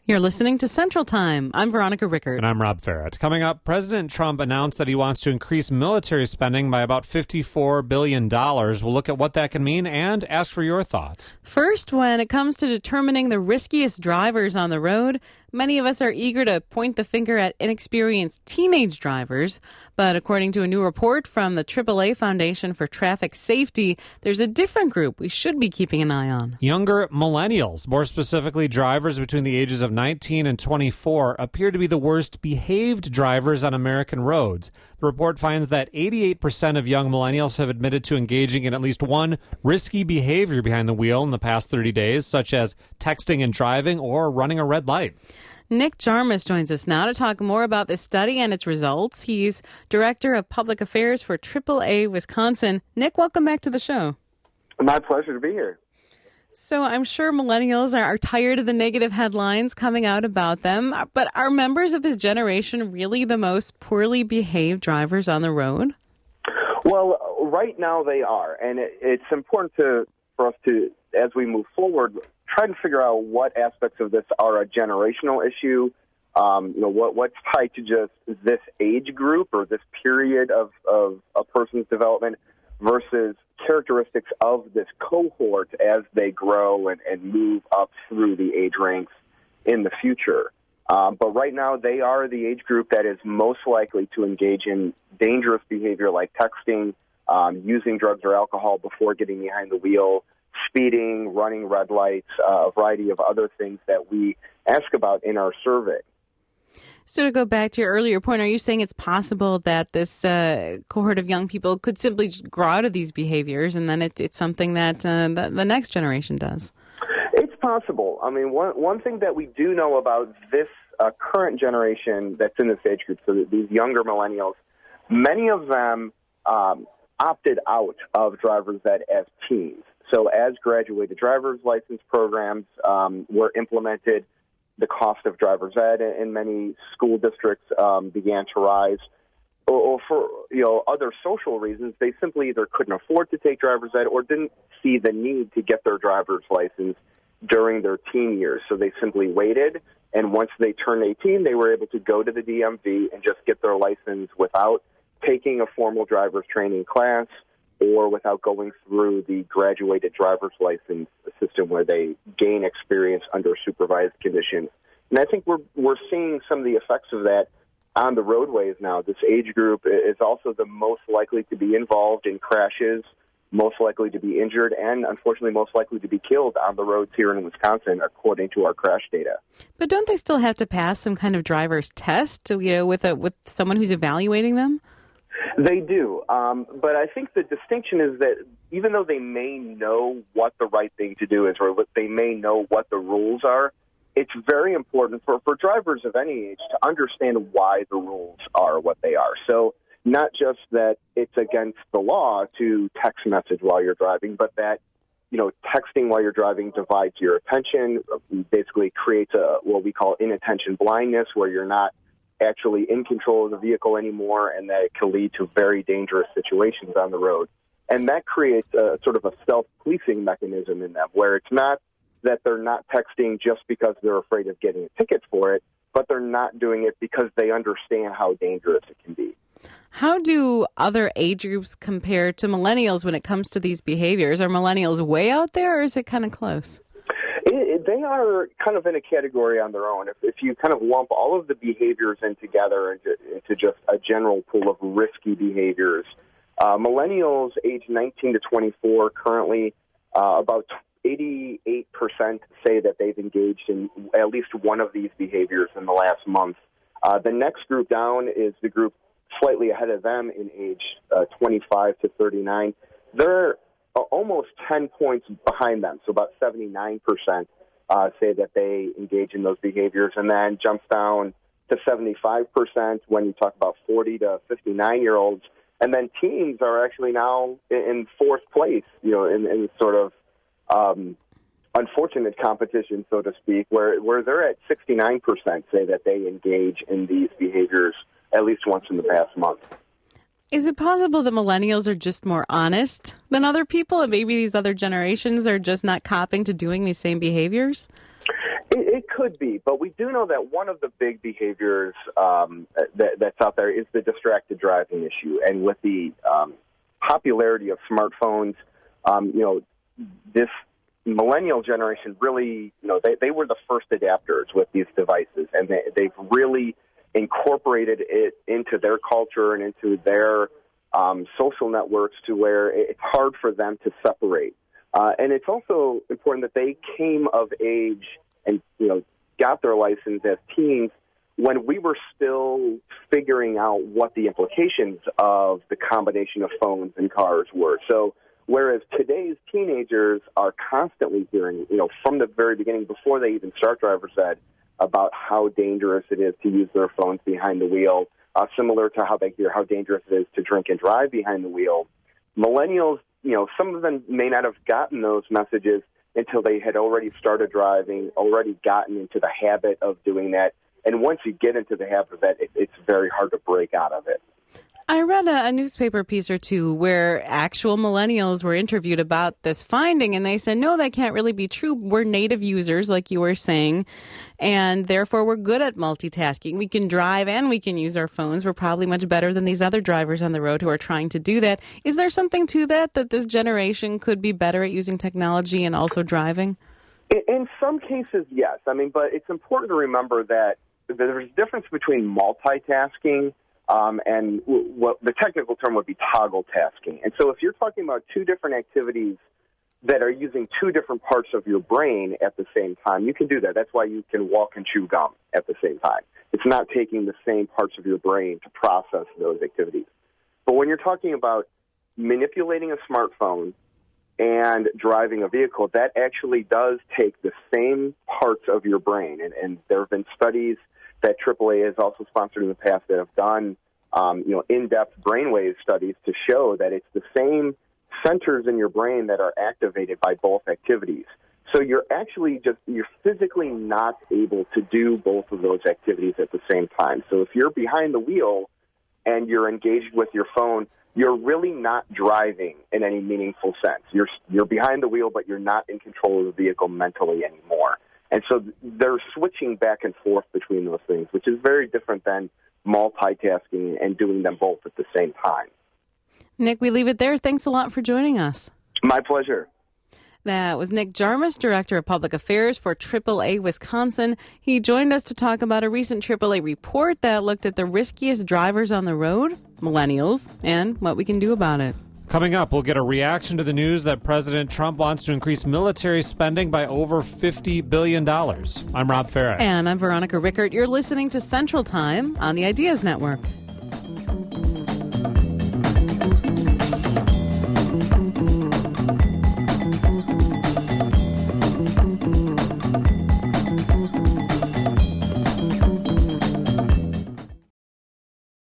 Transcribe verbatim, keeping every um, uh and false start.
You're listening to Central Time. I'm Veronica Rickert. And I'm Rob Farrett. Coming up, President Trump announced that he wants to increase military spending by about fifty-four billion dollars. We'll look at what that can mean and ask for your thoughts. First, when it comes to determining the riskiest drivers on the road, many of us are eager to point the finger at inexperienced teenage drivers. But according to a new report from the triple A Foundation for Traffic Safety, there's a different group we should be keeping an eye on. Younger millennials, more specifically drivers between the ages of nineteen and twenty-four, appear to be the worst behaved drivers on American roads. The report finds that eighty-eight percent of young millennials have admitted to engaging in at least one risky behavior behind the wheel in the past thirty days, such as texting and driving or running a red light. Nick Jarmus joins us now to talk more about this study and its results. He's Director of Public Affairs for triple A Wisconsin. Nick, welcome back to the show. My pleasure to be here. So I'm sure millennials are, are tired of the negative headlines coming out about them, but are members of this generation really the most poorly behaved drivers on the road? Well, right now they are, and it, it's important to for us to, as we move forward, try to figure out what aspects of this are a generational issue, um, you know, what what's tied to just this age group or this period of, of a person's development versus characteristics of this cohort as they grow and, and move up through the age ranks in the future. Um, but right now, they are the age group that is most likely to engage in dangerous behavior like texting, um, using drugs or alcohol before getting behind the wheel, speeding, running red lights, uh, a variety of other things that we ask about in our survey. So to go back to your earlier point, are you saying it's possible that this uh, cohort of young people could simply just grow out of these behaviors and then it, it's something that uh, the, the next generation does? It's possible. I mean, one one thing that we do know about this uh, current generation that's in this age group, so these younger millennials, many of them um, opted out of driver's ed as teens. So as graduated driver's license programs um, were implemented, the cost of driver's ed in many school districts um, began to rise. Or, or for you know other social reasons, they simply either couldn't afford to take driver's ed or didn't see the need to get their driver's license during their teen years. So they simply waited, and once they turned eighteen, they were able to go to the D M V and just get their license without taking a formal driver's training class or without going through the graduated driver's license system where they gain experience under supervised conditions. And I think we're we're seeing some of the effects of that on the roadways now. This age group is also the most likely to be involved in crashes, most likely to be injured, and unfortunately most likely to be killed on the roads here in Wisconsin, according to our crash data. But don't they still have to pass some kind of driver's test, you know, with a with someone who's evaluating them? They do, um, but I think the distinction is that even though they may know what the right thing to do is or what they may know what the rules are, it's very important for, for drivers of any age to understand why the rules are what they are. So not just that it's against the law to text message while you're driving, but that, you know, texting while you're driving divides your attention, basically creates a what we call inattention blindness, where you're not actually in control of the vehicle anymore, and that it can lead to very dangerous situations on the road. And that creates a sort of a self-policing mechanism in them, where it's not that they're not texting just because they're afraid of getting a ticket for it, but they're not doing it because they understand how dangerous it can be. How do other age groups compare to millennials when it comes to these behaviors? Are millennials way out there, or is it kind of close? It, it, they are kind of in a category on their own. If, if you kind of lump all of the behaviors in together into, into just a general pool of risky behaviors, uh, millennials age nineteen to twenty-four currently, uh, about eighty-eight percent say that they've engaged in at least one of these behaviors in the last month. Uh, the next group down is the group slightly ahead of them in age uh, twenty-five to thirty-nine. They're almost ten points behind them, so about seventy-nine percent uh, say that they engage in those behaviors, and then jumps down to seventy-five percent when you talk about forty to fifty-nine-year-olds, and then teens are actually now in fourth place, you know, in, in sort of um, unfortunate competition, so to speak, where, where they're at sixty-nine percent say that they engage in these behaviors at least once in the past month. Is it possible that millennials are just more honest than other people, and maybe these other generations are just not copping to doing these same behaviors? It, it could could be, but we do know that one of the big behaviors um, that, that's out there is the distracted driving issue. And with the um, popularity of smartphones, um, you know, this millennial generation really, you know, they, they were the first adapters with these devices, and they, they've really incorporated it into their culture and into their um, social networks to where it's hard for them to separate. Uh, and it's also important that they came of age and, you know, got their license as teens when we were still figuring out what the implications of the combination of phones and cars were. So whereas today's teenagers are constantly hearing, you know, from the very beginning, before they even start driver's ed, about how dangerous it is to use their phones behind the wheel, uh, similar to how they hear how dangerous it is to drink and drive behind the wheel. Millennials, you know, some of them may not have gotten those messages until they had already started driving, already gotten into the habit of doing that. And once you get into the habit of that, it, it's very hard to break out of it. I read a, a newspaper piece or two where actual millennials were interviewed about this finding, and they said, no, that can't really be true. We're native users, like you were saying, and therefore we're good at multitasking. We can drive and we can use our phones. We're probably much better than these other drivers on the road who are trying to do that. Is there something to that, that this generation could be better at using technology and also driving? In, in some cases, yes. I mean, but it's important to remember that there's a difference between multitasking Um, and what the technical term would be toggle tasking. And so if you're talking about two different activities that are using two different parts of your brain at the same time, you can do that. That's why you can walk and chew gum at the same time. It's not taking the same parts of your brain to process those activities. But when you're talking about manipulating a smartphone and driving a vehicle, that actually does take the same parts of your brain. And, and there have been studies that triple A has also sponsored in the past that have done, um, you know, in-depth brainwave studies to show that it's the same centers in your brain that are activated by both activities. So you're actually just, you're physically not able to do both of those activities at the same time. So if you're behind the wheel and you're engaged with your phone, you're really not driving in any meaningful sense. You're, you're behind the wheel, but you're not in control of the vehicle mentally anymore. And so they're switching back and forth between those things, which is very different than multitasking and doing them both at the same time. Nick, we leave it there. Thanks a lot for joining us. My pleasure. That was Nick Jarmus, Director of Public Affairs for triple A Wisconsin. He joined us to talk about a recent triple A report that looked at the riskiest drivers on the road, millennials, and what we can do about it. Coming up, we'll get a reaction to the news that President Trump wants to increase military spending by over fifty billion dollars. I'm Rob Farah. And I'm Veronica Rickert. You're listening to Central Time on the Ideas Network.